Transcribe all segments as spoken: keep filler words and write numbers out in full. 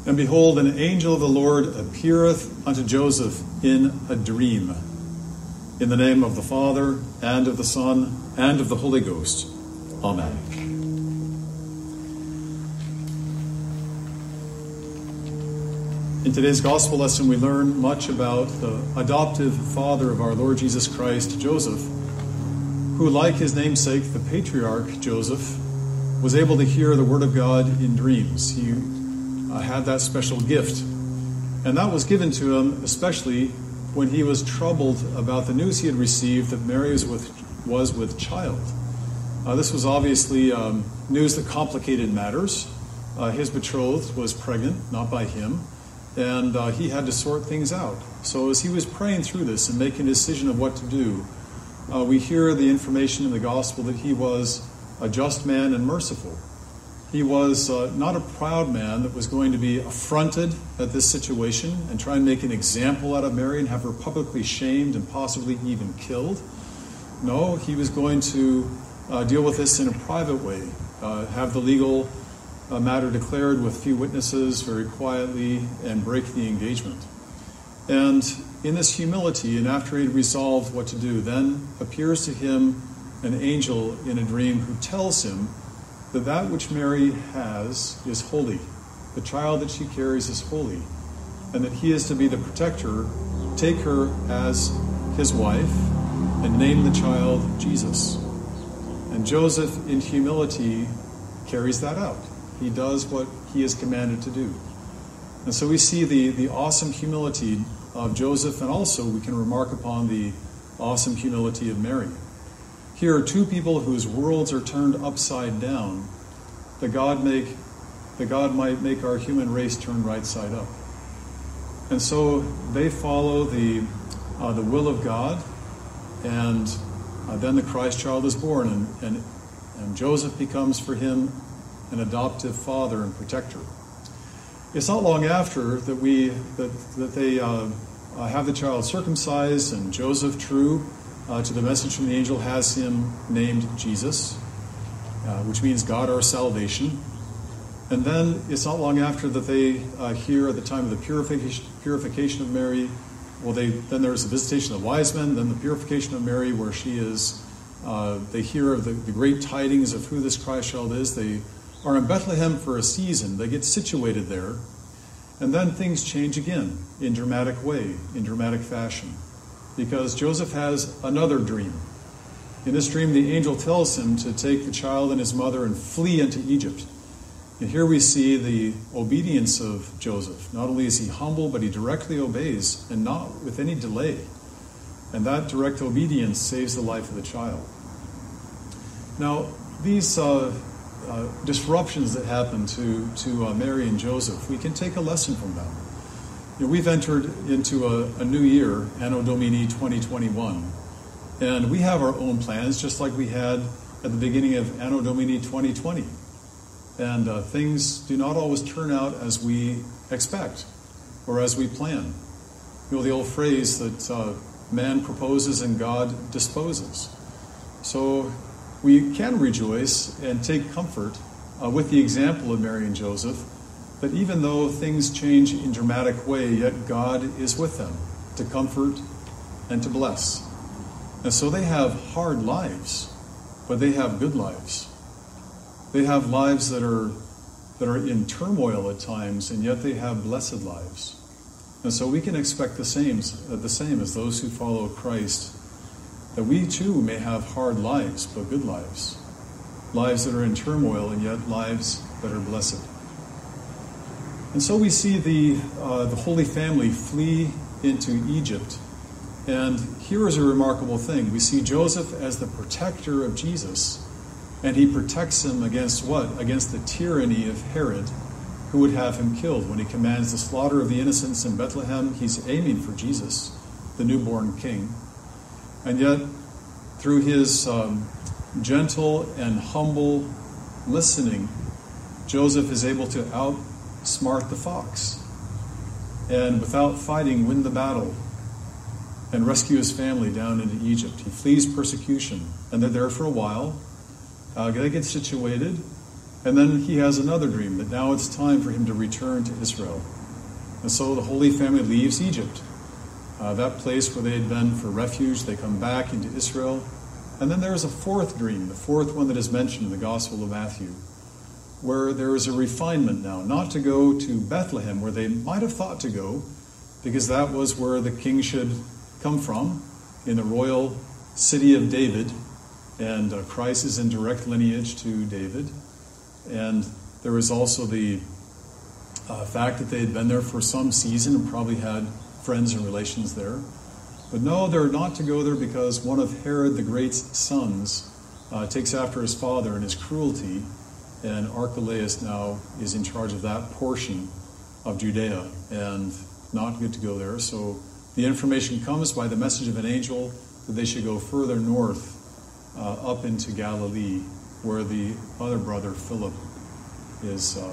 And behold, an angel of the Lord appeareth unto Joseph in a dream. In the name of the Father, and of the Son, and of the Holy Ghost. Amen. In today's gospel lesson, we learn much about the adoptive father of our Lord Jesus Christ, Joseph, who, like his namesake, the patriarch Joseph, was able to hear the word of God in dreams. He uh, had that special gift. And that was given to him especially when he was troubled about the news he had received that Mary was with, was with child. Uh, this was obviously um, news that complicated matters. Uh, his betrothed was pregnant, not by him, and uh, he had to sort things out. So as he was praying through this and making a decision of what to do, uh, we hear the information in the gospel that he was a just man and merciful. He was uh, not a proud man that was going to be affronted at this situation and try and make an example out of Mary and have her publicly shamed and possibly even killed. No, he was going to uh, deal with this in a private way, uh, have the legal uh, matter declared with few witnesses very quietly, and break the engagement. And in this humility, and after he had resolved what to do, then appears to him an angel in a dream who tells him that that which Mary has is holy. The child that she carries is holy, and that he is to be the protector, take her as his wife, and name the child Jesus. And Joseph, in humility, carries that out. He does what he is commanded to do. And so we see the, the awesome humility of Joseph, and also we can remark upon the awesome humility of Mary. Here are two people whose worlds are turned upside down, that God make, that God might make our human race turn right side up. And so they follow the uh, the will of God, and uh, then the Christ child is born, and, and and Joseph becomes for him an adoptive father and protector. It's not long after that we that that they uh, uh, have the child circumcised, and Joseph, true Uh, to the message from the angel, has him named Jesus, uh, which means God our salvation. And then it's not long after that they uh, hear at the time of the purification, purification of Mary, well, they then there's the visitation of the wise men, then the purification of Mary, where she is, uh, they hear of the, the great tidings of who this Christ child is. They are in Bethlehem for a season. They get situated there. And then things change again in dramatic way, in dramatic fashion. Because Joseph has another dream. In this dream, the angel tells him to take the child and his mother and flee into Egypt. And here we see the obedience of Joseph. Not only is he humble, but he directly obeys, and not with any delay. And that direct obedience saves the life of the child. Now, these uh, uh, disruptions that happen to, to uh, Mary and Joseph, we can take a lesson from them. You know, we've entered into a, a new year, Anno Domini twenty twenty-one, and we have our own plans, just like we had at the beginning of Anno Domini twenty twenty. And uh, things do not always turn out as we expect or as we plan. You know, the old phrase that uh, man proposes and God disposes. So we can rejoice and take comfort uh, with the example of Mary and Joseph, that even though things change in dramatic way, yet God is with them to comfort and to bless. And so they have hard lives, but they have good lives. They have lives that are that are in turmoil at times, and yet they have blessed lives. And so we can expect the same, the same as those who follow Christ, that we too may have hard lives, but good lives. Lives that are in turmoil, and yet lives that are blessed. And so we see the uh, the Holy Family flee into Egypt. And here is a remarkable thing. We see Joseph as the protector of Jesus, and he protects him against what? Against the tyranny of Herod, who would have him killed. When he commands the slaughter of the innocents in Bethlehem, he's aiming for Jesus, the newborn king. And yet, through his um, gentle and humble listening, Joseph is able to out smart the fox, and without fighting win the battle and rescue his family down into Egypt. He flees persecution, and they're there for a while. Uh, they get situated, And then he has another dream that now it's time for him to return to Israel. And so the Holy Family leaves Egypt, uh, that place where they had been for refuge. They come back into Israel. And then there's a fourth dream, the fourth one that is mentioned in the Gospel of Matthew, where there is a refinement now, not to go to Bethlehem, where they might have thought to go, because that was where the king should come from, in the royal city of David, and uh, Christ is in direct lineage to David. And there was also the uh, fact that they had been there for some season and probably had friends and relations there. But no, they're not to go there because one of Herod the Great's sons uh, takes after his father in his cruelty, and Archelaus now is in charge of that portion of Judea, and not good to go there. So the information comes by the message of an angel that they should go further north, uh, up into Galilee, where the other brother, Philip, is uh,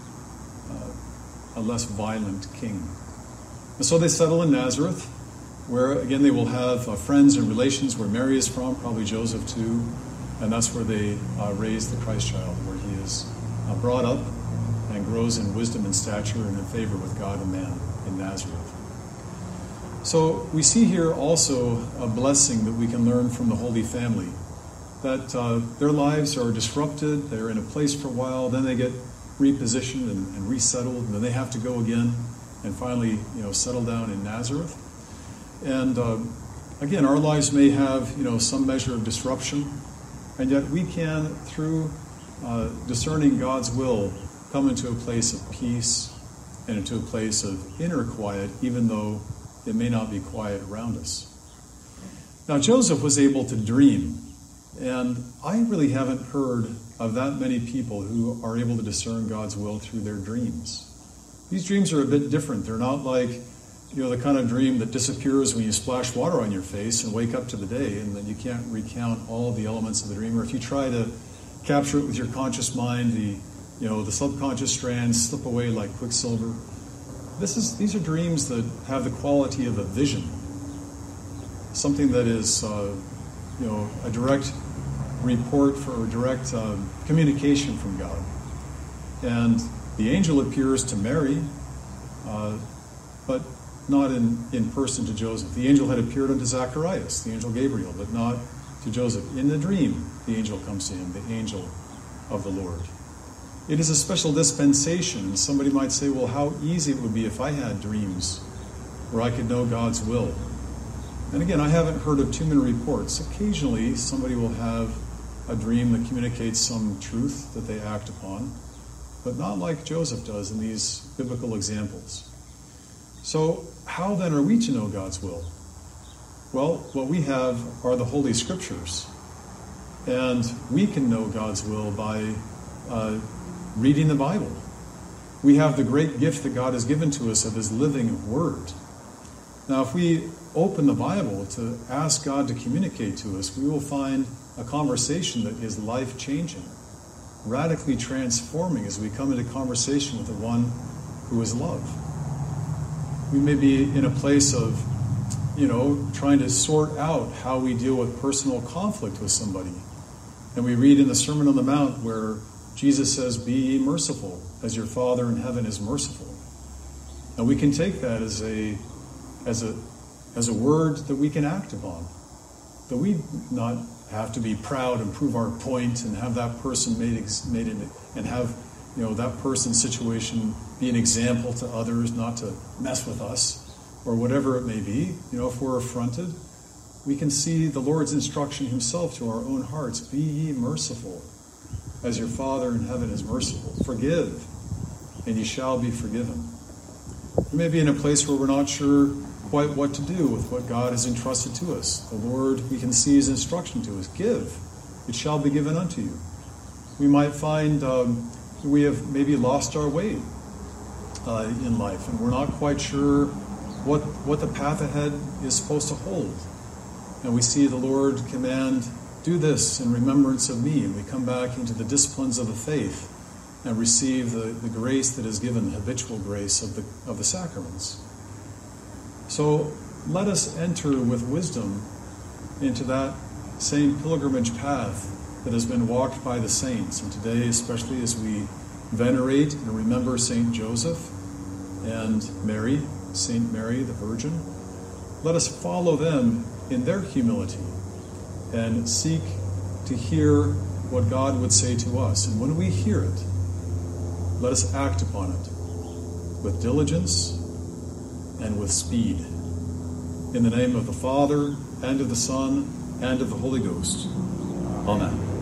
uh, a less violent king. And so they settle in Nazareth, where, again, they will have uh, friends and relations where Mary is from, probably Joseph too, and that's where they uh, raise the Christ child, where he is uh, brought up and grows in wisdom and stature and in favor with God and man in Nazareth. So we see here also a blessing that we can learn from the Holy Family, that uh, their lives are disrupted, they're in a place for a while, then they get repositioned and, and resettled, and then they have to go again and finally, you know, settle down in Nazareth. And uh, again, our lives may have, you know, some measure of disruption, and yet we can, through uh, discerning God's will, come into a place of peace and into a place of inner quiet, even though it may not be quiet around us. Now, Joseph was able to dream, and I really haven't heard of that many people who are able to discern God's will through their dreams. These dreams are a bit different. They're not like, you know, the kind of dream that disappears when you splash water on your face and wake up to the day, and then you can't recount all the elements of the dream. Or if you try to capture it with your conscious mind, the, you know, the subconscious strands slip away like quicksilver. This is these are dreams that have the quality of a vision, something that is, uh, you know, a direct report for or direct uh, communication from God. And the angel appears to Mary, uh, but not in, in person to Joseph. The angel had appeared unto Zacharias, the angel Gabriel, but not to Joseph. In the dream, the angel comes to him, the angel of the Lord. It is a special dispensation, and somebody might say, well, how easy it would be if I had dreams where I could know God's will. And again, I haven't heard of too many reports. Occasionally, somebody will have a dream that communicates some truth that they act upon, but not like Joseph does in these biblical examples. So how then are we to know God's will? Well, what we have are the Holy Scriptures. And we can know God's will by uh, reading the Bible. We have the great gift that God has given to us of His living Word. Now, if we open the Bible to ask God to communicate to us, we will find a conversation that is life-changing, radically transforming as we come into conversation with the one who is love. We may be in a place of, you know, trying to sort out how we deal with personal conflict with somebody. And we read in the Sermon on the Mount where Jesus says, "Be ye merciful, as your Father in heaven is merciful." And we can take that as a as a as a word that we can act upon. That we not have to be proud and prove our point and have that person made made it, and have, you know, that person's situation be an example to others, not to mess with us or whatever it may be. You know, if we're affronted, we can see the Lord's instruction Himself to our own hearts: "Be ye merciful, as your Father in heaven is merciful. Forgive, and ye shall be forgiven." We may be in a place where we're not sure quite what to do with what God has entrusted to us. The Lord, we can see His instruction to us: "Give, it shall be given unto you." We might find um, we have maybe lost our way uh, in life, and we're not quite sure what what the path ahead is supposed to hold. And we see the Lord command, "Do this in remembrance of me," and we come back into the disciplines of the faith and receive the, the grace that is given, the habitual grace of the of the sacraments. So let us enter with wisdom into that same pilgrimage path that has been walked by the saints. And today, especially as we venerate and remember Saint Joseph and Mary, Saint Mary the Virgin, let us follow them in their humility and seek to hear what God would say to us. And when we hear it, let us act upon it with diligence and with speed. In the name of the Father, and of the Son, and of the Holy Ghost. Amen.